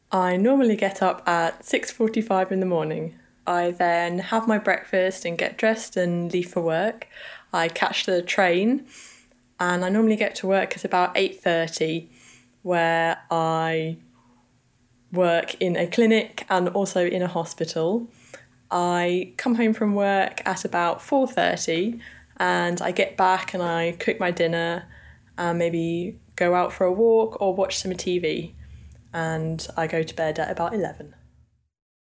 I normally get up at 6:45 in the morning. I then have my breakfast and get dressed and leave for work. I catch the train and I normally get to work at about 8:30 where I work in a clinic and also in a hospital. I come home from work at about 4:30 and I get back and I cook my dinner and maybe go out for a walk or watch some TV, and I go to bed at about 11.